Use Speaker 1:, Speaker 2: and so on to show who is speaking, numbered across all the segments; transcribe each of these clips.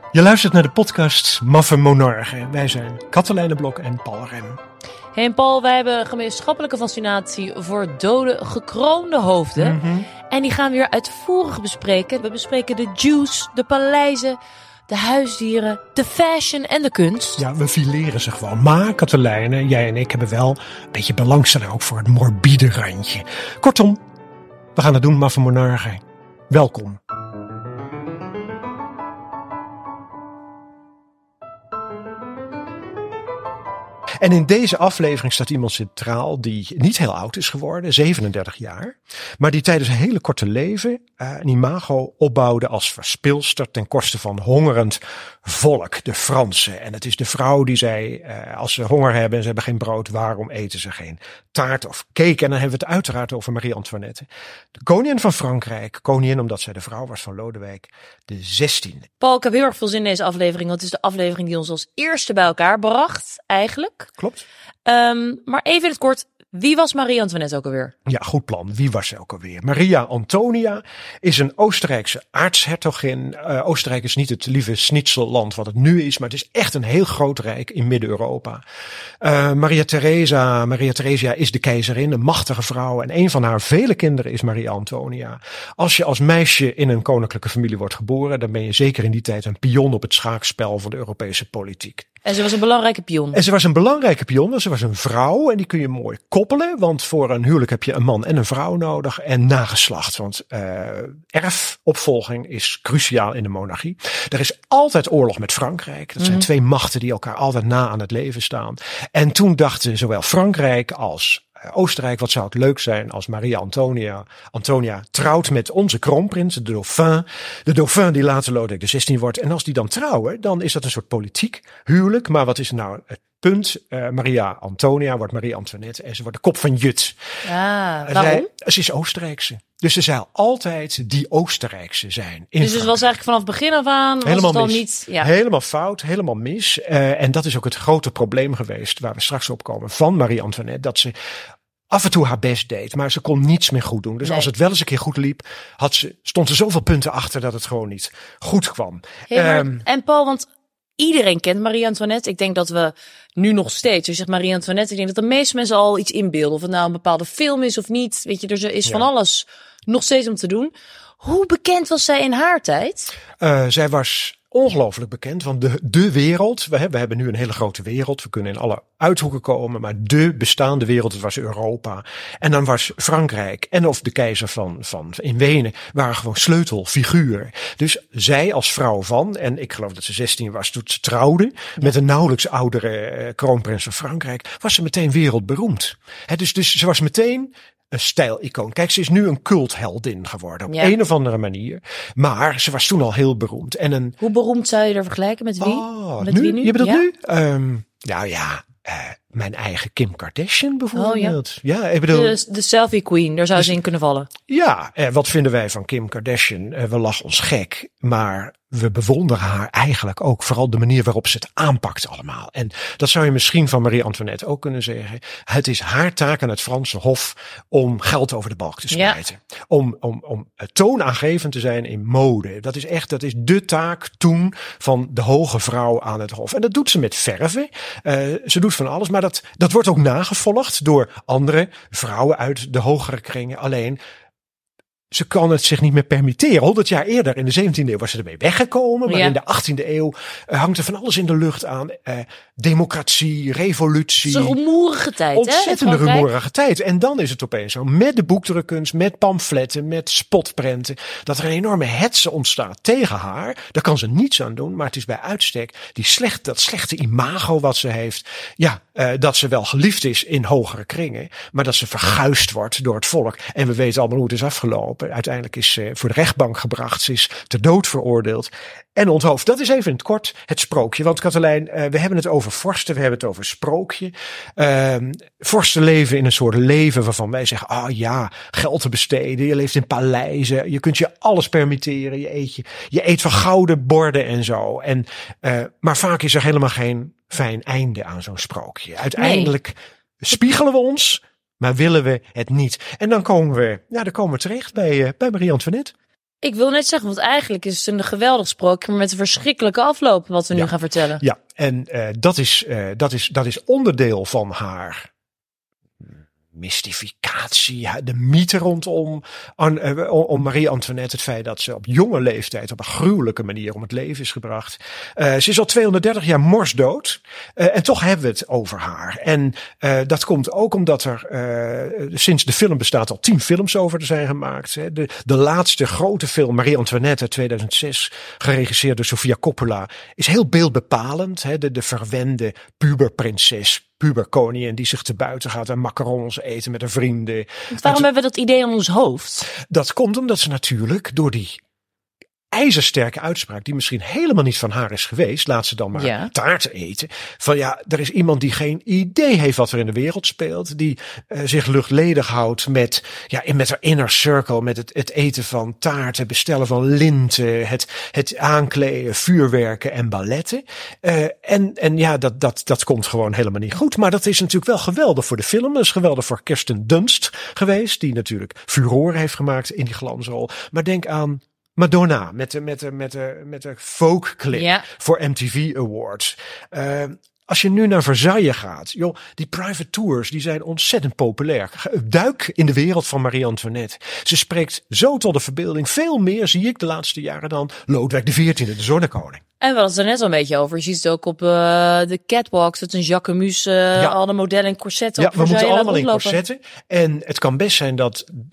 Speaker 1: Je luistert naar de podcast Maffe Monarchen. Wij zijn Katelijne Blok en Paul Rem.
Speaker 2: Hey en Paul, wij hebben gemeenschappelijke fascinatie voor dode, gekroonde hoofden.
Speaker 1: Mm-hmm.
Speaker 2: En die gaan we weer uitvoerig bespreken. We bespreken de juice, de paleizen, de huisdieren, de fashion en de kunst.
Speaker 1: Ja, we fileren ze gewoon. Maar Katelijne, jij en ik hebben wel een beetje belangstelling ook voor het morbide randje. Kortom, we gaan het doen, Maffe Monarchen. Welkom. En in deze aflevering staat iemand centraal die niet heel oud is geworden, 37 jaar. Maar die tijdens een hele korte leven een imago opbouwde als verspilster ten koste van hongerend volk, de Fransen. En het is de vrouw die zei, als ze honger hebben en ze hebben geen brood, waarom eten ze geen taart of cake? En dan hebben we het uiteraard over Marie-Antoinette. De koningin van Frankrijk, koningin omdat zij de vrouw was van Lodewijk XVI.
Speaker 2: Paul, ik heb heel erg veel zin in deze aflevering, want het is de aflevering die ons als eerste bij elkaar bracht, eigenlijk.
Speaker 1: Klopt.
Speaker 2: Maar even in het kort, wie was Marie-Antoinette ook alweer?
Speaker 1: Ja, goed plan. Wie was ze ook alweer? Maria Antonia is een Oostenrijkse aartshertogin. Oostenrijk is niet het lieve schnitzelland wat het nu is, maar het is echt een heel groot rijk in Midden-Europa. Maria Theresia is de keizerin, een machtige vrouw. En een van haar vele kinderen is Maria Antonia. Als je als meisje in een koninklijke familie wordt geboren, dan ben je zeker in die tijd een pion op het schaakspel van de Europese politiek.
Speaker 2: En ze was een belangrijke pion.
Speaker 1: En ze was een belangrijke pion, want ze was een vrouw en die kun je mooi koppelen. Want voor een huwelijk heb je een man en een vrouw nodig en nageslacht. Want erfopvolging is cruciaal in de monarchie. Er is altijd oorlog met Frankrijk. Dat zijn twee machten die elkaar altijd na aan het leven staan. En toen dachten zowel Frankrijk als Oostenrijk, wat zou het leuk zijn als Maria Antonia trouwt met onze kroonprins, de dauphin. De dauphin die later Lodewijk XVI wordt. En als die dan trouwen, dan is dat een soort politiek huwelijk. Maar wat is nou het punt? Maria Antonia wordt Marie Antoinette en ze wordt de kop van Jut.
Speaker 2: Waarom?
Speaker 1: Ze is Oostenrijkse. Dus ze zal altijd die Oostenrijkse zijn.
Speaker 2: Dus het was eigenlijk vanaf het begin af aan.
Speaker 1: Helemaal
Speaker 2: was het
Speaker 1: mis.
Speaker 2: Niet, ja.
Speaker 1: Helemaal fout, helemaal mis. En dat is ook het grote probleem geweest waar we straks op komen van Marie Antoinette. Dat ze af en toe haar best deed, maar ze kon niets meer goed doen. Dus als het wel eens een keer goed liep, stond er zoveel punten achter dat het gewoon niet goed kwam.
Speaker 2: En Paul, want iedereen kent Marie Antoinette. Ik denk dat we nu nog steeds, als je zegt Marie Antoinette, ik denk dat de meeste mensen al iets inbeelden. Of het nou een bepaalde film is of niet. Weet je, er is van alles nog steeds om te doen. Hoe bekend was zij in haar tijd?
Speaker 1: Zij was ongelooflijk bekend, want de wereld, we hebben nu een hele grote wereld, we kunnen in alle uithoeken komen, maar de bestaande wereld, het was Europa. En dan was Frankrijk en of de keizer van in Wenen waren gewoon sleutelfiguur. Dus zij als vrouw van, en ik geloof dat ze 16 was toen ze trouwde, met een nauwelijks oudere kroonprins van Frankrijk, was ze meteen wereldberoemd. Dus ze was meteen een stijlicoon. Kijk, ze is nu een cultheldin geworden op een of andere manier. Maar ze was toen al heel beroemd.
Speaker 2: Hoe beroemd zou je er vergelijken? Met wie?
Speaker 1: Wie nu? Je bedoelt nu? Mijn eigen Kim Kardashian bijvoorbeeld. Ja, ik bedoel,
Speaker 2: de selfie queen, daar zou ze in kunnen vallen.
Speaker 1: Ja, wat vinden wij van Kim Kardashian? We lachen ons gek, maar we bewonderen haar eigenlijk ook. Vooral de manier waarop ze het aanpakt allemaal. En dat zou je misschien van Marie Antoinette ook kunnen zeggen. Het is haar taak aan het Franse hof om geld over de balk te smijten. Ja. Om toonaangevend te zijn in mode. Dat is de taak toen van de hoge vrouw aan het hof. En dat doet ze met verven. Ze doet van alles, maar dat wordt ook nagevolgd door andere vrouwen uit de hogere kringen. Alleen, ze kan het zich niet meer permitteren. 100 jaar eerder, in de 17e eeuw, was ze ermee weggekomen. Maar in de 18e eeuw hangt er van alles in de lucht aan. Democratie, revolutie.
Speaker 2: Het is een rumoerige tijd,
Speaker 1: ontzettende rumoerige tijd. En dan is het opeens zo, met de boekdrukkunst, met pamfletten, met spotprenten, dat er een enorme hetze ontstaat tegen haar. Daar kan ze niets aan doen, maar het is bij uitstek dat slechte imago wat ze heeft. Ja, dat ze wel geliefd is in hogere kringen, maar dat ze verguisd wordt door het volk. En we weten allemaal hoe het is afgelopen. Uiteindelijk is ze voor de rechtbank gebracht. Ze is ter dood veroordeeld en onthoofd. Dat is even in het kort het sprookje. Want Katelijn, we hebben het over vorsten, we hebben het over sprookje. Vorsten leven in een soort leven waarvan wij zeggen, geld te besteden. Je leeft in paleizen. Je kunt je alles permitteren. Je eet van gouden borden en zo. Maar vaak is er helemaal geen fijn einde aan zo'n sprookje. Uiteindelijk spiegelen we ons, maar willen we het niet. En dan komen we terecht bij Marie Antoinette.
Speaker 2: Ik wil net zeggen, want eigenlijk is het een geweldig sprookje, maar met een verschrikkelijke afloop wat we nu gaan vertellen.
Speaker 1: Ja, en dat is onderdeel van haar mystificatie, de mythe rondom om Marie-Antoinette. Het feit dat ze op jonge leeftijd op een gruwelijke manier om het leven is gebracht. Ze is al 230 jaar morsdood. En toch hebben we het over haar. En dat komt ook omdat er sinds de film bestaat al 10 films over zijn gemaakt. Hè. De laatste grote film, Marie-Antoinette uit 2006, geregisseerd door Sofia Coppola, is heel beeldbepalend. Hè. De verwende puberprinses, puberkoningin die zich te buiten gaat en macarons eten met haar vrienden.
Speaker 2: Want waarom hebben we dat idee in ons hoofd?
Speaker 1: Dat komt omdat ze natuurlijk door die ijzersterke uitspraak, die misschien helemaal niet van haar is geweest, laat ze dan maar taart eten. Van ja, er is iemand die geen idee heeft wat er in de wereld speelt, die zich luchtledig houdt met haar inner circle, met het eten van taarten, bestellen van linten, het aankleden, vuurwerken en balletten. Dat komt gewoon helemaal niet goed. Maar dat is natuurlijk wel geweldig voor de film. Dat is geweldig voor Kirsten Dunst geweest, die natuurlijk furoren heeft gemaakt in die glansrol. Maar denk aan Madonna met de folkclip voor MTV Awards. Als je nu naar Versailles gaat, joh, die private tours, die zijn ontzettend populair. Duik in de wereld van Marie-Antoinette. Ze spreekt zo tot de verbeelding. Veel meer zie ik de laatste jaren dan Lodewijk XIV, de zonnekoning.
Speaker 2: En we hadden het er net al een beetje over. Je ziet het ook op de catwalks. Dat een Jacquemus, alle modellen in corsetten.
Speaker 1: Ja, we moeten allemaal in corsetten. En het kan best zijn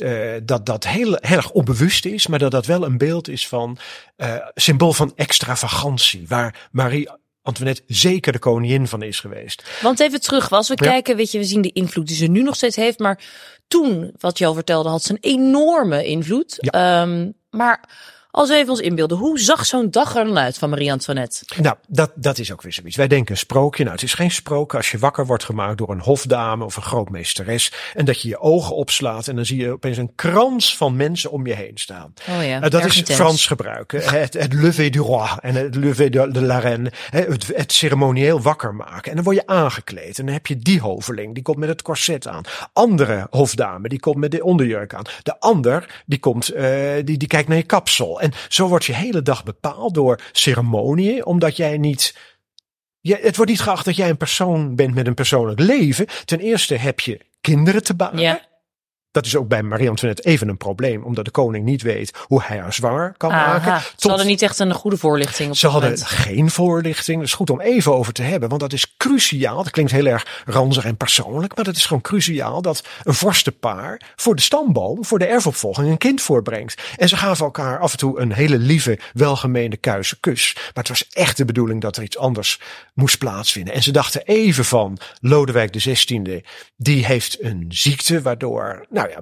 Speaker 1: dat heel erg onbewust is. Maar dat wel een beeld is van symbool van extravagantie. Waar Marie-Antoinette zeker de koningin van is geweest.
Speaker 2: Want even terug, als we kijken, weet je, we zien de invloed die ze nu nog steeds heeft. Maar toen, wat je al vertelde, had ze een enorme invloed. Ja. Maar als we even ons inbeelden, hoe zag zo'n dag er dan uit van Marie-Antoinette? Nou,
Speaker 1: dat is ook weer zoiets. Wij denken een sprookje. Nou, het is geen sprookje als je wakker wordt gemaakt door een hofdame of een grootmeesteres. En dat je je ogen opslaat en dan zie je opeens een krans van mensen om je heen staan.
Speaker 2: Oh ja,
Speaker 1: dat is Frans gebruik. Het lever du roi en het lever de la reine. Het ceremonieel wakker maken. En dan word je aangekleed. En dan heb je die hoveling, die komt met het corset aan. Andere hofdame, die komt met de onderjurk aan. De ander, die komt, die kijkt naar je kapsel. En zo wordt je hele dag bepaald door ceremonieën, omdat jij niet. Het wordt niet geacht dat jij een persoon bent met een persoonlijk leven. Ten eerste heb je kinderen te baren. Ja. Dat is ook bij Marie-Antoinette even een probleem, omdat de koning niet weet hoe hij haar zwanger kan maken.
Speaker 2: Ze hadden niet echt een goede voorlichting.
Speaker 1: Ze hadden geen voorlichting. Dat is goed om even over te hebben, want dat is cruciaal. Dat klinkt heel erg ranzig en persoonlijk, maar dat is gewoon cruciaal dat een vorstenpaar voor de stamboom, voor de erfopvolging een kind voorbrengt. En ze gaven elkaar af en toe een hele lieve, welgemeende kuise kus. Maar het was echt de bedoeling dat er iets anders moest plaatsvinden. En ze dachten even van Lodewijk XVI, die heeft een ziekte waardoor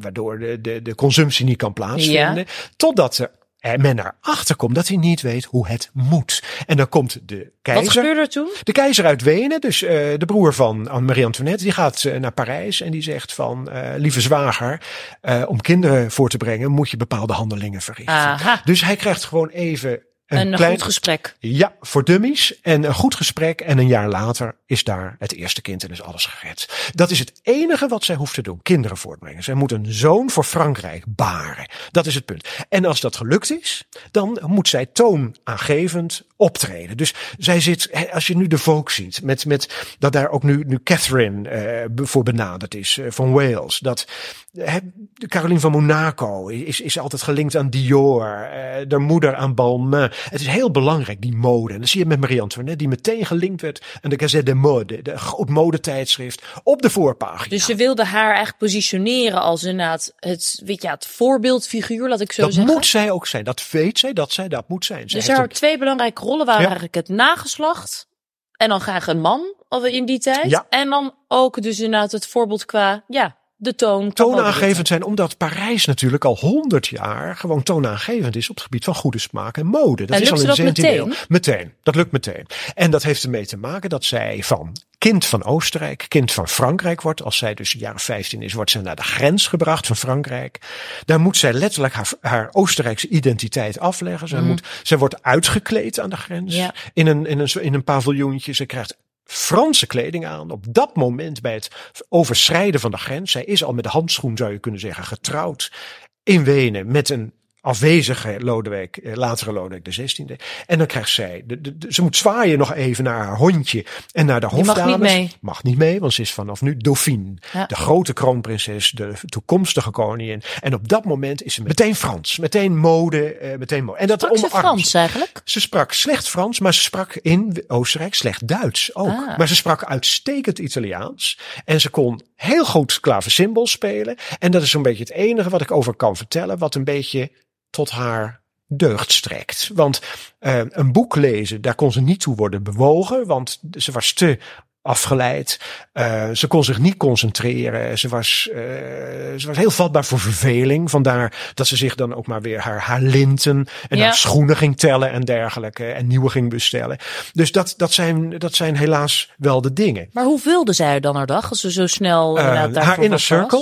Speaker 1: de consumptie niet kan plaatsvinden. Ja. Totdat men erachter komt dat hij niet weet hoe het moet. En dan komt de keizer.
Speaker 2: Wat gebeurde er toen?
Speaker 1: De keizer uit Wenen, dus de broer van Marie-Antoinette, die gaat naar Parijs en die zegt van, lieve zwager, om kinderen voor te brengen moet je bepaalde handelingen verrichten. Aha. Dus hij krijgt gewoon even
Speaker 2: een goed gesprek.
Speaker 1: Ja, voor dummies. En een goed gesprek. En een jaar later is daar het eerste kind en is alles gered. Dat is het enige wat zij hoeft te doen. Kinderen voortbrengen. Zij moet een zoon voor Frankrijk baren. Dat is het punt. En als dat gelukt is, dan moet zij toonaangevend optreden. Dus zij zit, als je nu de Vogue ziet, met dat daar ook nu Catherine voor benaderd is, van Wales. Dat Caroline van Monaco is altijd gelinkt aan Dior. De moeder aan Balmain. Het is heel belangrijk, die mode. En dan zie je met Marie-Antoinette, die meteen gelinkt werd aan de Gazette des Modes, de groot modetijdschrift, op de voorpagina.
Speaker 2: Dus ze wilde haar eigenlijk positioneren als inderdaad het voorbeeldfiguur, laat ik zo zeggen.
Speaker 1: Dat moet zij ook zijn. Dat weet zij, dat moet zijn.
Speaker 2: Dus er twee belangrijke rollen waren eigenlijk het nageslacht en dan graag een man in die tijd. Ja. En dan ook dus inderdaad het voorbeeld qua, de toonaangevend
Speaker 1: zijn, omdat Parijs natuurlijk al 100 jaar gewoon toonaangevend is op het gebied van goede smaak en mode.
Speaker 2: Dat is al in de 17e eeuw.
Speaker 1: Meteen. Dat lukt meteen. En dat heeft ermee te maken dat zij van kind van Oostenrijk, kind van Frankrijk wordt. Als zij dus jaren 15 is, wordt zij naar de grens gebracht van Frankrijk. Daar moet zij letterlijk haar Oostenrijkse identiteit afleggen. Zij wordt uitgekleed aan de grens. Ja. In een paviljoentje. Ze krijgt Franse kleding aan. Op dat moment bij het overschrijden van de grens. Zij is al met de handschoen, zou je kunnen zeggen, getrouwd in Wenen met een afwezige latere Lodewijk XVI. En dan krijgt zij, ze moet zwaaien nog even naar haar hondje en naar de hofdames.
Speaker 2: Mag niet mee.
Speaker 1: Mag niet mee, want ze is vanaf nu dauphine. Ja. De grote kroonprinses, de toekomstige koningin. En op dat moment is ze meteen Frans, meteen mode. En dat
Speaker 2: sprak ze Frans eigenlijk?
Speaker 1: Ze sprak slecht Frans, maar ze sprak in Oostenrijk slecht Duits ook. Ah. Maar ze sprak uitstekend Italiaans. En ze kon heel goed klaversymbol spelen. En dat is zo'n beetje het enige wat ik over kan vertellen, wat een beetje tot haar deugd strekt. Want een boek lezen, daar kon ze niet toe worden bewogen, want ze was te afgeleid. Ze kon zich niet concentreren. Ze was heel vatbaar voor verveling. Vandaar dat ze zich dan ook maar weer haar linten en haar schoenen ging tellen en dergelijke. En nieuwe ging bestellen. Dus dat zijn helaas wel de dingen.
Speaker 2: Maar hoe vulde zij dan haar dag als ze zo snel
Speaker 1: haar inner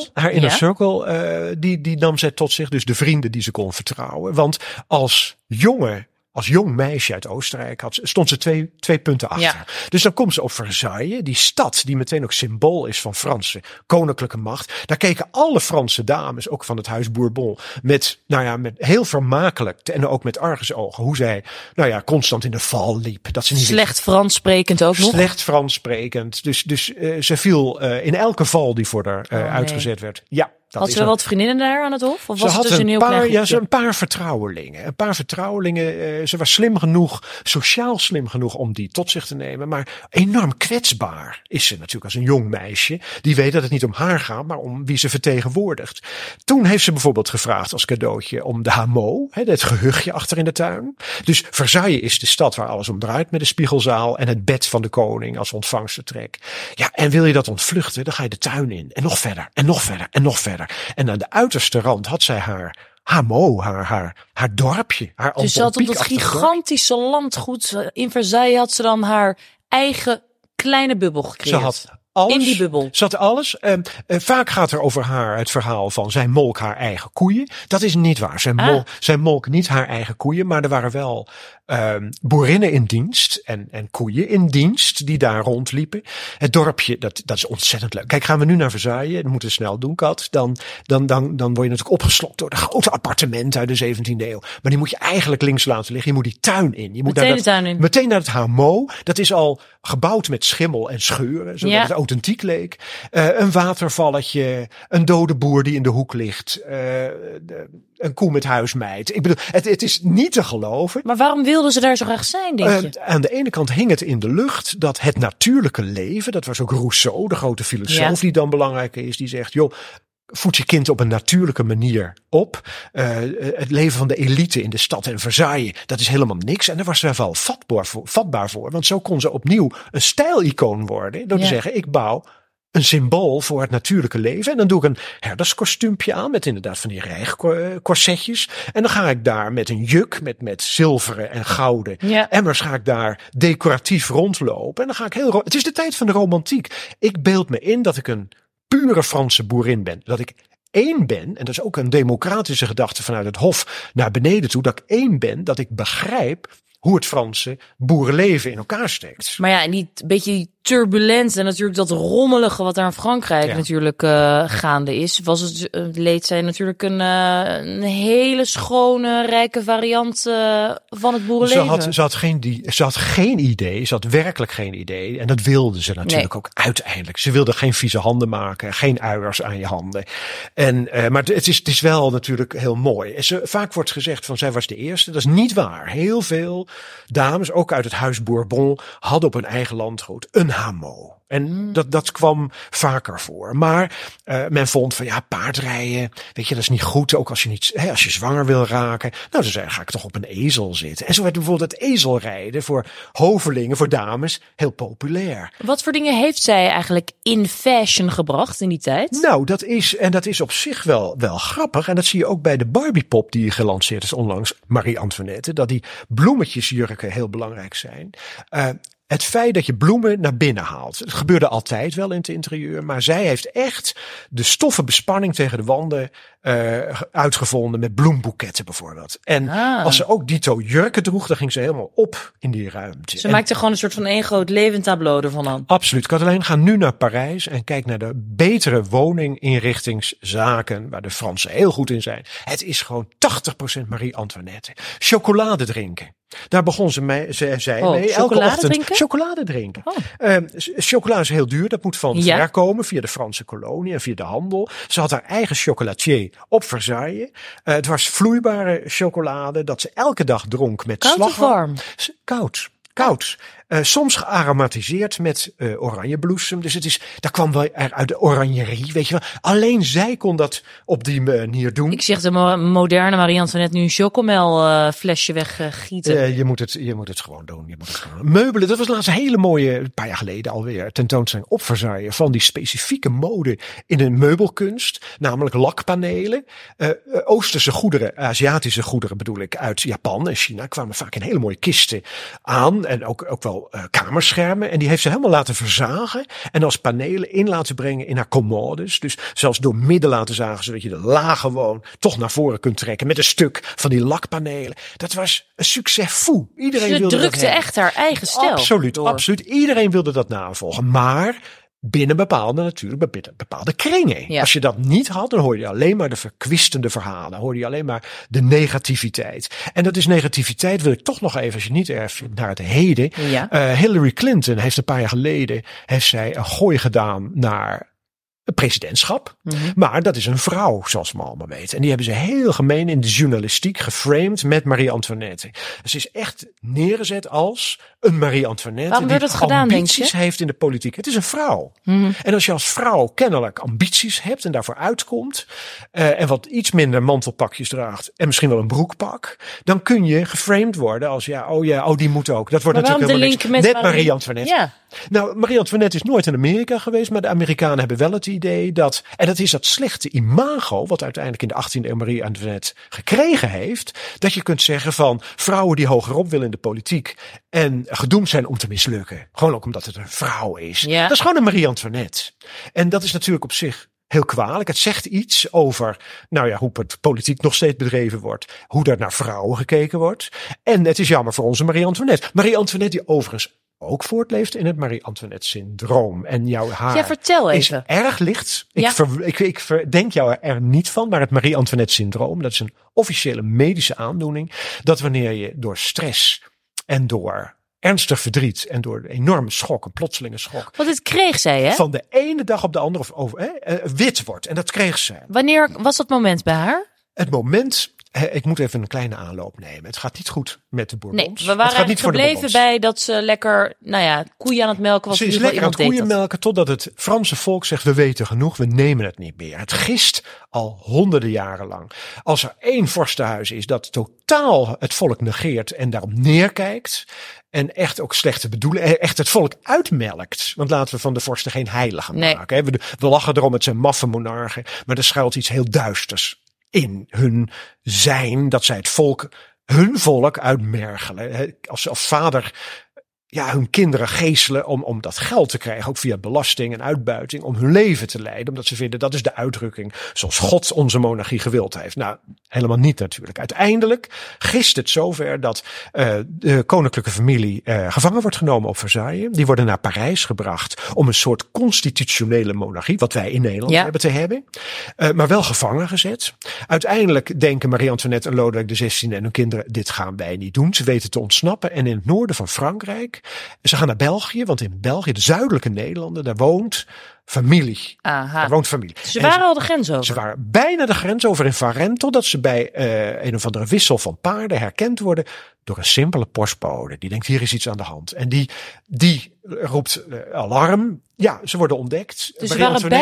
Speaker 1: circle, die nam zij tot zich. Dus de vrienden die ze kon vertrouwen. Want als jong meisje uit Oostenrijk stond ze twee punten achter. Ja. Dus dan komt ze op Versailles, die stad die meteen ook symbool is van Franse koninklijke macht. Daar keken alle Franse dames, ook van het huis Bourbon, met heel vermakelijk en ook met argusogen, hoe zij, constant in de val liep. Dat ze niet
Speaker 2: slecht Frans sprekend ook nog?
Speaker 1: Slecht Frans sprekend. Dus ze viel in elke val die voor haar uitgezet werd. Ja.
Speaker 2: Had ze wel wat vriendinnen daar aan het hof? Of was
Speaker 1: ze
Speaker 2: het dus een heel klein groepje?
Speaker 1: Ja, een paar vertrouwelingen. Ze was slim genoeg, sociaal slim genoeg om die tot zich te nemen. Maar enorm kwetsbaar is ze natuurlijk als een jong meisje. Die weet dat het niet om haar gaat, maar om wie ze vertegenwoordigt. Toen heeft ze bijvoorbeeld gevraagd als cadeautje om de hameau, het gehuchtje achter in de tuin. Dus Versailles is de stad waar alles om draait met de spiegelzaal en het bed van de koning als ontvangstvertrek. Ja, en wil je dat ontvluchten, dan ga je de tuin in. En nog verder, en nog verder, en nog verder. En aan de uiterste rand had zij haar hameau, haar dorpje.
Speaker 2: Dus ze had op dat gigantische landgoed in Versailles had ze dan haar eigen kleine bubbel gecreëerd.
Speaker 1: Ze had alles.
Speaker 2: In die bubbel.
Speaker 1: Ze had alles. Vaak gaat er over haar het verhaal van zij molk haar eigen koeien. Dat is niet waar. Zij molk niet haar eigen koeien, maar er waren wel boerinnen in dienst en koeien in dienst die daar rondliepen. Het dorpje, dat is ontzettend leuk. Kijk, gaan we nu naar Versailles, dan moeten we snel doen, Kat. Dan word je natuurlijk opgeslokt door de grote appartementen uit de 17e eeuw. Maar die moet je eigenlijk links laten liggen. Je moet die tuin in. Je moet meteen naar het hameau. Dat is al gebouwd met schimmel en scheuren, zodat het authentiek leek. Een watervalletje, een dode boer die in de hoek ligt, een koe met huismeid. Ik bedoel, het is niet te geloven.
Speaker 2: Maar waarom wilden ze daar zo graag zijn, denk je?
Speaker 1: Aan de ene kant hing het in de lucht dat het natuurlijke leven, dat was ook Rousseau, de grote filosoof die dan belangrijk is, die zegt, joh, voed je kind op een natuurlijke manier op. Het leven van de elite in de stad en Versailles, dat is helemaal niks. En daar was ze wel vatbaar voor. Want zo kon ze opnieuw een stijlicoon worden. Door te zeggen, ik bouw een symbool voor het natuurlijke leven. En dan doe ik een herderskostuumpje aan met inderdaad van die rijgcorsetjes. En dan ga ik daar met een juk met zilveren en gouden emmers ga ik daar decoratief rondlopen. En dan ga ik het is de tijd van de romantiek. Ik beeld me in dat ik een pure Franse boerin ben. Dat ik één ben, en dat is ook een democratische gedachte vanuit het hof naar beneden toe, dat ik één ben, dat ik begrijp hoe het Franse boerenleven in elkaar steekt.
Speaker 2: Maar ja, en die beetje turbulent en natuurlijk dat rommelige wat daar in Frankrijk natuurlijk gaande is, leed zij natuurlijk een hele schone, rijke variant van het boerenleven.
Speaker 1: Ze had geen idee, ze had werkelijk geen idee. En dat wilde ze natuurlijk ook uiteindelijk. Ze wilde geen vieze handen maken, geen uiers aan je handen. Maar het is wel natuurlijk heel mooi. Vaak wordt gezegd van zij was de eerste. Dat is niet waar. Heel veel dames, ook uit het huis Bourbon, hadden op hun eigen landgoed een hameau. En dat kwam vaker voor. Maar men vond van paardrijden, weet je, dat is niet goed. Ook als je zwanger wil raken. Nou, dan ga ik toch op een ezel zitten. En zo werd bijvoorbeeld het ezelrijden voor hovelingen, voor dames, heel populair.
Speaker 2: Wat voor dingen heeft zij eigenlijk in fashion gebracht in die tijd?
Speaker 1: Nou, dat is op zich wel grappig. En dat zie je ook bij de Barbiepop die gelanceerd is onlangs, Marie Antoinette. Dat die bloemetjesjurken heel belangrijk zijn. Het feit dat je bloemen naar binnen haalt. Het gebeurde altijd wel in het interieur. Maar zij heeft echt de stoffen bespanning tegen de wanden uitgevonden met bloemboeketten bijvoorbeeld. En als ze ook dito jurken droeg, dan ging ze helemaal op in die ruimte.
Speaker 2: Ze maakte gewoon een soort van één groot levend tableau ervan aan.
Speaker 1: Absoluut. Katelijn, ga nu naar Parijs en kijk naar de betere woninginrichtingszaken waar de Fransen heel goed in zijn. Het is gewoon 80% Marie-Antoinette. Chocolade drinken. Daar begon zij mee elke ochtend. Chocolade drinken. Chocola is heel duur. Dat moet van ver komen via de Franse kolonie en via de handel. Ze had haar eigen chocolatier op Versailles. Het was vloeibare chocolade dat ze elke dag dronk met
Speaker 2: slagroom. Koud of warm?
Speaker 1: Koud. Soms gearomatiseerd met oranjebloesem. Dus dat kwam wel uit de oranjerie, weet je wel. Alleen zij kon dat op die manier doen.
Speaker 2: Ik zeg de moderne Marie-Antoinette nu een chocomel flesje weggieten.
Speaker 1: Je moet het gewoon doen. Meubelen, dat was laatst een hele mooie, een paar jaar geleden alweer, tentoonstelling op Versailles van die specifieke mode in de meubelkunst. Namelijk lakpanelen. Oosterse goederen, Aziatische goederen bedoel ik, uit Japan en China kwamen vaak in hele mooie kisten aan. En ook wel kamerschermen. En die heeft ze helemaal laten verzagen. En als panelen in laten brengen in haar commodes. Dus zelfs door midden laten zagen. Zodat je de laag gewoon toch naar voren kunt trekken. Met een stuk van die lakpanelen. Dat was een succes fou. Iedereen wilde dat hebben.
Speaker 2: Ze drukte echt haar eigen stijl.
Speaker 1: Absoluut. Iedereen wilde dat navolgen. Maar binnen bepaalde kringen. Ja. Als je dat niet had, dan hoorde je alleen maar de verkwistende verhalen. Hoorde je alleen maar de negativiteit. En dat is negativiteit, wil ik toch nog even, als je niet erg vindt, naar het heden. Ja. Hillary Clinton heeft een paar jaar geleden een gooi gedaan naar het presidentschap. Mm-hmm. Maar dat is een vrouw, zoals we allemaal weten. En die hebben ze heel gemeen in de journalistiek geframed met Marie-Antoinette. Ze is echt neergezet als een Marie-Antoinette die ambities heeft in de politiek. Het is een vrouw. Mm-hmm. En als je als vrouw kennelijk ambities hebt en daarvoor uitkomt, en wat iets minder mantelpakjes draagt en misschien wel een broekpak, dan kun je geframed worden als die moet ook. Dat wordt natuurlijk helemaal niks. Net Marie-Antoinette. Ja. Nou, Marie-Antoinette is nooit in Amerika geweest, maar de Amerikanen hebben wel het idee dat, en dat is dat slechte imago, wat uiteindelijk in de 18e eeuw Marie-Antoinette gekregen heeft, dat je kunt zeggen van vrouwen die hogerop willen in de politiek en gedoemd zijn om te mislukken. Gewoon ook omdat het een vrouw is. Ja. Dat is gewoon een Marie-Antoinette. En dat is natuurlijk op zich heel kwalijk. Het zegt iets over, hoe het politiek nog steeds bedreven wordt. Hoe daar naar vrouwen gekeken wordt. En het is jammer voor onze Marie-Antoinette. Marie-Antoinette die overigens ook voortleeft in het Marie-Antoinette-syndroom. En jouw haar
Speaker 2: vertel even.
Speaker 1: Is erg licht. Ja. Ik verdenk jou er niet van, maar het Marie-Antoinette-syndroom, dat is een officiële medische aandoening, dat wanneer je door stress en door ernstig verdriet en door een enorme schok, een plotselinge schok.
Speaker 2: Want dit kreeg zij, hè?
Speaker 1: Van de ene dag op de andere wit wordt. En dat kreeg zij.
Speaker 2: Wanneer was dat moment bij haar?
Speaker 1: Het moment, ik moet even een kleine aanloop nemen. Het gaat niet goed met de Bourbons.
Speaker 2: Nee, we waren eigenlijk gebleven bij dat ze lekker, koeien aan het melken was.
Speaker 1: Ze is lekker aan het koeien melken totdat het Franse volk zegt, we weten genoeg, we nemen het niet meer. Het gist al honderden jaren lang. Als er één vorstenhuis is dat totaal het volk negeert en daarop neerkijkt, en echt ook slechte bedoelingen, echt het volk uitmelkt. Want laten we van de vorsten geen heiligen maken. We lachen erom, het zijn maffe monarchen, maar er schuilt iets heel duisters in hun zijn, dat zij hun volk uitmergelen. Als vader hun kinderen geeselen om dat geld te krijgen, ook via belasting en uitbuiting, om hun leven te leiden, omdat ze vinden dat is de uitdrukking zoals God onze monarchie gewild heeft. Nou, helemaal niet natuurlijk. Uiteindelijk gist het zover dat de koninklijke familie gevangen wordt genomen op Versailles. Die worden naar Parijs gebracht om een soort constitutionele monarchie, wat wij in Nederland hebben, te hebben. Maar wel gevangen gezet. Uiteindelijk denken Marie-Antoinette en Lodewijk XVI en hun kinderen, dit gaan wij niet doen. Ze weten te ontsnappen en in het noorden van Frankrijk, ze gaan naar België, want in België, de zuidelijke Nederlanden, daar woont familie.
Speaker 2: Aha.
Speaker 1: Daar woont familie.
Speaker 2: Ze waren al de grens over.
Speaker 1: Ze waren bijna de grens over in Varennes, totdat ze bij een of andere wissel van paarden herkend worden door een simpele postbode. Die denkt, hier is iets aan de hand. En die roept alarm. Ja, ze worden ontdekt.
Speaker 2: Dus waren ze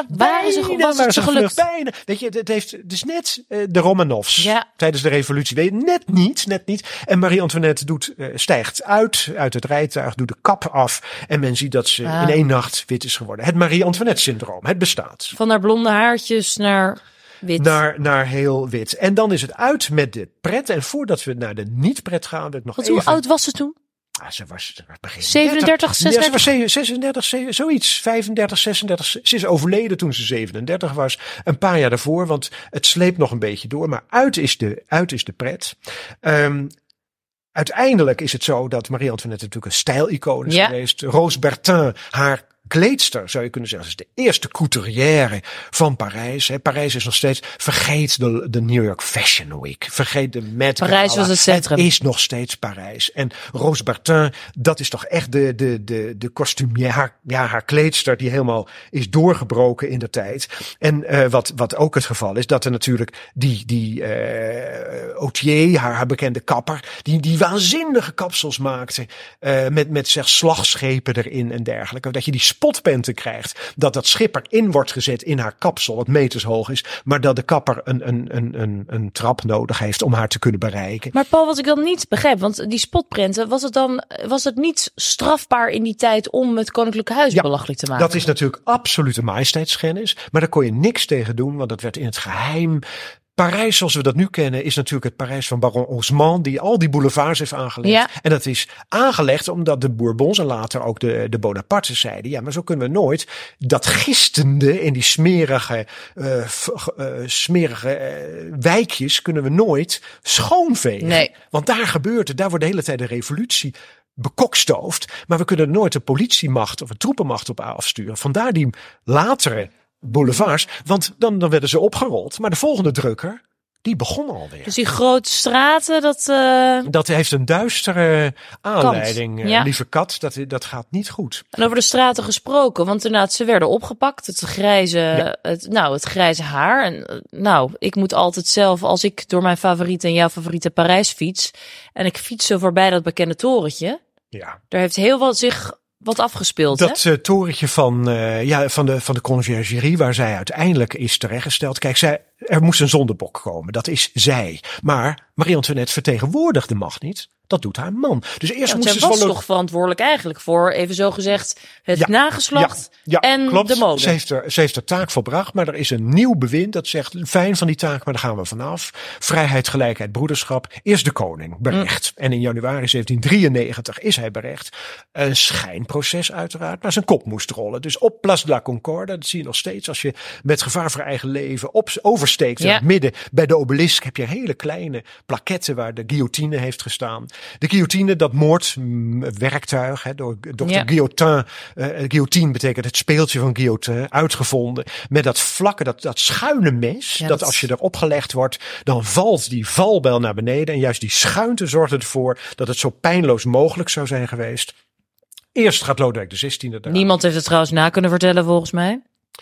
Speaker 2: gelukt?
Speaker 1: Bijna. Weet je, het is net de Romanovs tijdens de revolutie. Weet je, net niet. En Marie-Antoinette stijgt uit het rijtuig, doet de kap af. En men ziet dat ze in één nacht wit is geworden. Het Marie-Antoinette-syndroom, het bestaat.
Speaker 2: Van haar blonde haartjes naar wit.
Speaker 1: Naar heel wit. En dan is het uit met de pret. En voordat we naar de niet-pret gaan,
Speaker 2: hoe oud was ze toen?
Speaker 1: Ze was begin
Speaker 2: 37,
Speaker 1: 30.
Speaker 2: 36?
Speaker 1: Ja, ze was 36, zoiets. 35, 36. Ze is overleden toen ze 37 was. Een paar jaar daarvoor, want het sleept nog een beetje door. Maar uit is de pret. Uiteindelijk is het zo dat Marie-Antoinette natuurlijk een stijlicoon is geweest. Rose Bertin, haar kleedster, zou je kunnen zeggen. Ze is de eerste couturière van Parijs. Parijs is nog steeds, vergeet de New York Fashion Week. Vergeet de Met Gala.
Speaker 2: Parijs was het centrum.
Speaker 1: Het is nog steeds Parijs. En Rose Bertin, dat is toch echt de kostumier, haar kleedster die helemaal is doorgebroken in de tijd. En wat ook het geval is, dat er natuurlijk die Autier, haar bekende kapper, die waanzinnige kapsels maakte, met zeg slagschepen erin en dergelijke. Dat je die spotpenten krijgt. Dat schip erin wordt gezet in haar kapsel, wat meters hoog is. Maar dat de kapper een trap nodig heeft om haar te kunnen bereiken.
Speaker 2: Maar Paul, wat ik dan niet begrijp, want die spotprenten, was het niet strafbaar in die tijd om het Koninklijke Huis belachelijk te maken?
Speaker 1: Dat is natuurlijk absolute majesteitsschennis. Maar daar kon je niks tegen doen, want dat werd in het geheim. Parijs, zoals we dat nu kennen, is natuurlijk het Parijs van baron Haussmann, die al die boulevards heeft aangelegd. Ja. En dat is aangelegd omdat de Bourbons en later ook de Bonapartes zeiden, ja, maar zo kunnen we nooit dat gistende in die smerige wijkjes kunnen we nooit schoonvegen. Nee. Want daar gebeurt het, daar wordt de hele tijd de revolutie bekokstoofd. Maar we kunnen er nooit een politiemacht of een troepenmacht op afsturen. Vandaar die latere boulevards, want dan werden ze opgerold. Maar de volgende drukker, die begon alweer.
Speaker 2: Dus die grote straten,
Speaker 1: dat heeft een duistere aanleiding, lieve kat. Dat gaat niet goed.
Speaker 2: En over de straten gesproken, want inderdaad, ze werden opgepakt. Het grijze haar. En ik moet altijd zelf, als ik door mijn favoriete en jouw favoriete Parijs fiets, en ik fiets zo voorbij dat bekende torentje. Ja. Daar heeft heel wat zich wat afgespeeld.
Speaker 1: Dat torentje van de Conciergerie, waar zij uiteindelijk is terechtgesteld. Kijk, er moest een zondebok komen. Dat is zij. Maar Marie-Antoinette vertegenwoordigt de macht niet. Dat doet haar man. Dus eerst moest
Speaker 2: ze was toch verantwoordelijk eigenlijk voor, even zo gezegd, het nageslacht en klopt. De mode.
Speaker 1: Ze heeft haar taak volbracht, maar er is een nieuw bewind dat zegt, fijn van die taak, maar daar gaan we vanaf. Vrijheid, gelijkheid, broederschap. Eerst de koning berecht. En in januari 1793 is hij berecht. Een schijnproces uiteraard, maar zijn kop moest rollen. Dus op Place de la Concorde, dat zie je nog steeds als je met gevaar voor eigen leven oversteekt in het midden. Bij de obelisk heb je hele kleine plaketten waar de guillotine heeft gestaan. De guillotine, dat moordwerktuig, door Dr. Guillotin. Guillotine betekent het speeltje van Guillotin, uitgevonden. Met dat vlakke, dat schuine mes, dat als je erop gelegd wordt, dan valt die valbijl naar beneden. En juist die schuinte zorgt ervoor dat het zo pijnloos mogelijk zou zijn geweest. Eerst gaat Lodewijk XVI eraan.
Speaker 2: Niemand heeft het trouwens na kunnen vertellen, volgens mij.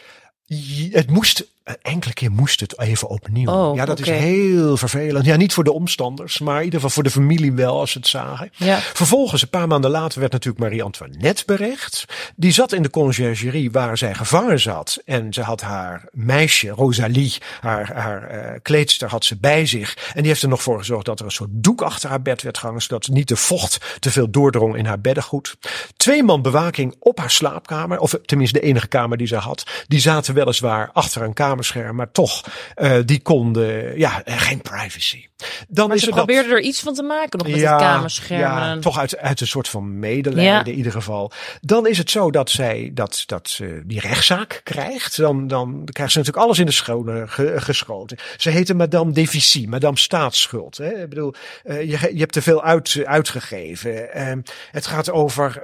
Speaker 1: Het moest, enkele keer moest het even opnieuw. Dat is heel vervelend. Ja, niet voor de omstanders, maar in ieder geval voor de familie wel, als ze het zagen. Ja. Vervolgens, een paar maanden later, werd natuurlijk Marie-Antoinette berecht. Die zat in de Conciergerie waar zij gevangen zat. En ze had haar meisje, Rosalie, haar kleedster, had ze bij zich. En die heeft er nog voor gezorgd dat er een soort doek achter haar bed werd gehangen, zodat niet de vocht te veel doordrong in haar beddengoed. 2 man bewaking op haar slaapkamer, of tenminste de enige kamer die ze had. Die zaten weliswaar achter een kamerscherm, maar toch, die konden, geen privacy.
Speaker 2: Maar ze probeerden er iets van te maken nog met het kamerscherm.
Speaker 1: Ja, toch uit een soort van medelijden in ieder geval. Dan is het zo dat zij die rechtszaak krijgt. Dan krijgt ze natuurlijk alles in de schoenen geschoten. Ze heette Madame Déficit, Madame Staatsschuld. Hè? Ik bedoel, je hebt te veel uitgegeven. Het gaat over,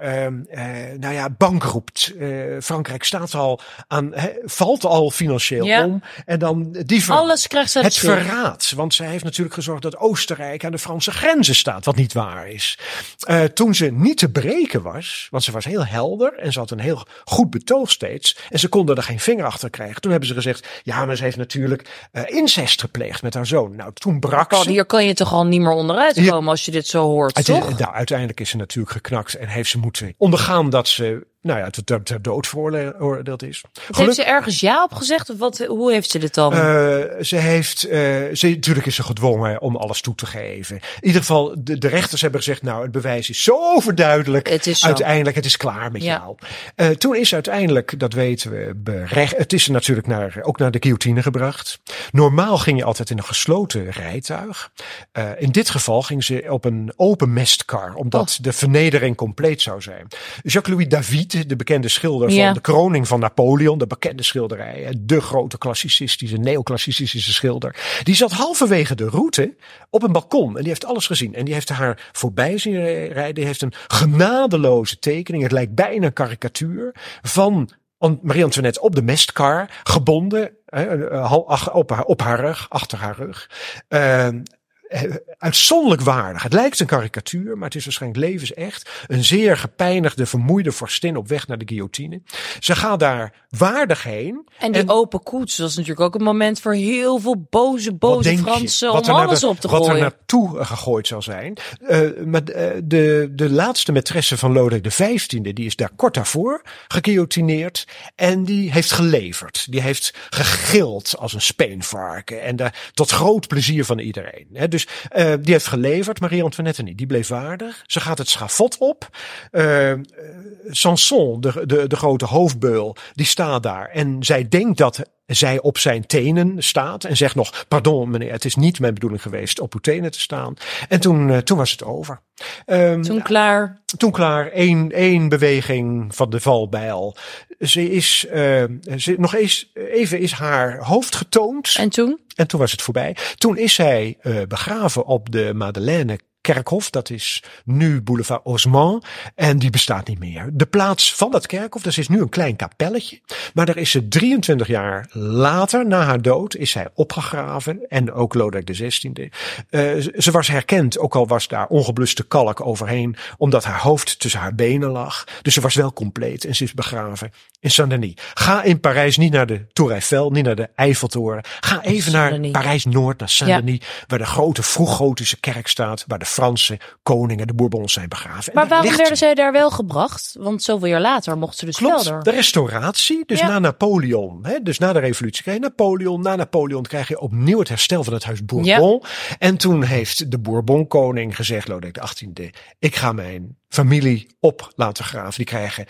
Speaker 1: bankroet. Frankrijk staat al valt al financieel om. En dan
Speaker 2: alles krijgt ze
Speaker 1: het verraad. Want zij heeft natuurlijk gezorgd dat Oostenrijk aan de Franse grenzen staat. Wat niet waar is. Toen ze niet te breken was. Want ze was heel helder. En ze had een heel goed betoog steeds. En ze konden er geen vinger achter krijgen. Toen hebben ze gezegd. Ja, maar ze heeft natuurlijk incest gepleegd met haar zoon. Nou, toen brak ze.
Speaker 2: Hier kan je toch al niet meer onderuit komen als je dit zo hoort, toch?
Speaker 1: Nou, uiteindelijk is ze natuurlijk geknakt. En heeft ze moeten ondergaan dat ze ter dood veroordeeld is.
Speaker 2: Heeft ze ergens ja op gezegd? Of hoe heeft ze dit dan?
Speaker 1: Natuurlijk is ze gedwongen om alles toe te geven. In ieder geval, de rechters hebben gezegd, nou, het bewijs is zo overduidelijk. Uiteindelijk, het is klaar met jou. Toen is uiteindelijk, dat weten we, het is natuurlijk ook naar de guillotine gebracht. Normaal ging je altijd in een gesloten rijtuig. In dit geval ging ze op een open mestkar, omdat de vernedering compleet zou zijn. Jacques-Louis David, de bekende schilder van de kroning van Napoleon, de bekende schilderij, de grote klassicistische, neoclassicistische schilder, die zat halverwege de route op een balkon en die heeft alles gezien. En die heeft haar voorbij zien rijden. Die heeft een genadeloze tekening, het lijkt bijna een karikatuur, van Marie-Antoinette op de mestkar, gebonden op haar rug, achter haar rug. Uitzonderlijk waardig. Het lijkt een karikatuur, maar het is waarschijnlijk levensecht. Een zeer gepijnigde, vermoeide vorstin op weg naar de guillotine. Ze gaat daar waardig heen.
Speaker 2: En die open koets was natuurlijk ook een moment voor heel veel boze Fransen om alles op te gooien.
Speaker 1: Wat er naartoe gegooid zal zijn. Maar de laatste maîtresse van Lodewijk XV, die is daar kort daarvoor geguillotineerd. En die heeft geleverd. Die heeft gegild als een speenvarken. En tot groot plezier van iedereen. Dus die heeft geleverd, Marie-Antoinette niet. Die bleef waardig. Ze gaat het schafot op. Sanson, de grote hoofdbeul, die staat daar. En zij denkt dat zij op zijn tenen staat. En zegt nog, pardon meneer, het is niet mijn bedoeling geweest op uw tenen te staan. En toen was het over.
Speaker 2: Toen klaar.
Speaker 1: Toen klaar. Eén beweging van de valbijl. Nog eens even is haar hoofd getoond.
Speaker 2: En toen?
Speaker 1: En toen was het voorbij. Toen is zij begraven op de Madeleine kerkhof. Dat is nu Boulevard Haussmann. En die bestaat niet meer. De plaats van dat kerkhof, dat is nu een klein kapelletje. Maar daar is ze 23 jaar later, na haar dood, is zij opgegraven. En ook Lodewijk XVI. Ze was herkend, ook al was daar ongebluste kalk overheen, omdat haar hoofd tussen haar benen lag. Dus ze was wel compleet en ze is begraven in Saint-Denis. Ga in Parijs niet naar de Tour Eiffel, niet naar de Eiffeltoren. Ga even naar Parijs-Noord, naar Saint-Denis, waar de grote vroeggotische kerk staat, waar de Franse koningen, de Bourbons, zijn begraven.
Speaker 2: Maar waarom werden zij daar wel gebracht? Want zoveel jaar later mochten ze dus wel
Speaker 1: door. De restauratie, dus na Napoleon, dus na de revolutie krijg je Napoleon. Na Napoleon krijg je opnieuw het herstel van het huis Bourbon. Ja. En toen heeft de Bourbon-koning gezegd, Lodewijk XVIII, ik ga mijn familie op laten graven. Die krijgen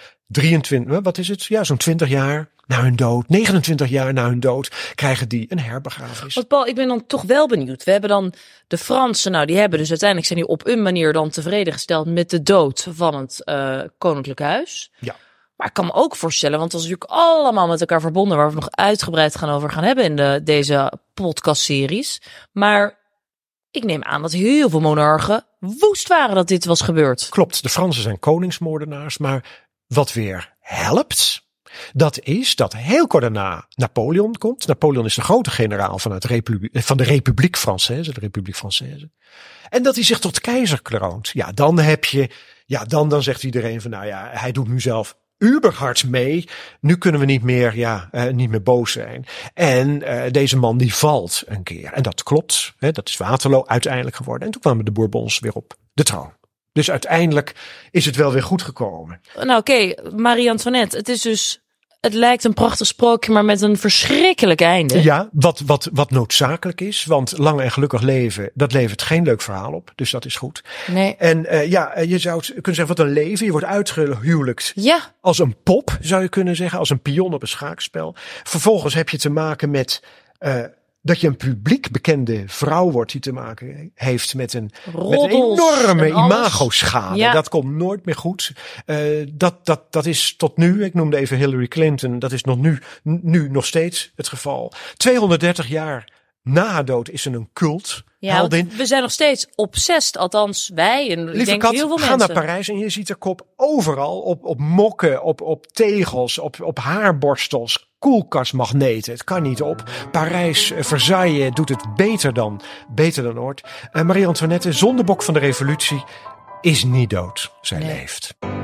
Speaker 1: zo'n 20 jaar na hun dood, 29 jaar na hun dood, krijgen die een herbegrafenis.
Speaker 2: Want Paul, ik ben dan toch wel benieuwd. We hebben dan de Fransen, die hebben dus uiteindelijk zijn die op een manier dan tevreden gesteld met de dood van het koninklijk huis.
Speaker 1: Ja.
Speaker 2: Maar ik kan me ook voorstellen, want dat is natuurlijk allemaal met elkaar verbonden, waar we nog uitgebreid over gaan hebben in deze podcastseries. Maar ik neem aan dat heel veel monarchen woest waren dat dit was gebeurd.
Speaker 1: Klopt, de Fransen zijn koningsmoordenaars, maar wat weer helpt, dat is dat heel kort daarna Napoleon komt. Napoleon is de grote generaal van de Republiek Française. En dat hij zich tot keizer kroont. Ja, dan heb je, dan zegt iedereen van, hij doet nu zelf uberhard mee. Nu kunnen we niet meer boos zijn. En deze man die valt een keer. En dat klopt. Dat is Waterloo uiteindelijk geworden. En toen kwamen de Bourbons weer op de troon. Dus uiteindelijk is het wel weer goed gekomen.
Speaker 2: Nou oké, Marie-Antoinette, het lijkt een prachtig sprookje, maar met een verschrikkelijk einde.
Speaker 1: Ja, wat noodzakelijk is, want lang en gelukkig leven, dat levert geen leuk verhaal op. Dus dat is goed.
Speaker 2: Nee.
Speaker 1: En je zou kunnen zeggen, wat een leven. Je wordt uitgehuwelijkt als een pop, zou je kunnen zeggen, als een pion op een schaakspel. Vervolgens heb je te maken met dat je een publiek bekende vrouw wordt die te maken heeft met een enorme imagoschade. Ja. Dat komt nooit meer goed. Dat is tot nu, ik noemde even Hillary Clinton, dat is nu nog steeds het geval. 230 jaar na haar dood is ze een cult.
Speaker 2: Ja, we zijn nog steeds obsessed, althans wij en ik denk heel veel mensen.
Speaker 1: Ga naar Parijs en je ziet er kop overal op mokken, op tegels, op haarborstels, koelkastmagneten. Het kan niet op. Parijs, Versailles doet het beter dan ooit. Marie-Antoinette, zondebok van de revolutie, is niet dood. Zij leeft.